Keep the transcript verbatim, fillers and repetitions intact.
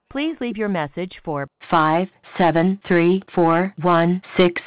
Please leave your message for five seven three four one six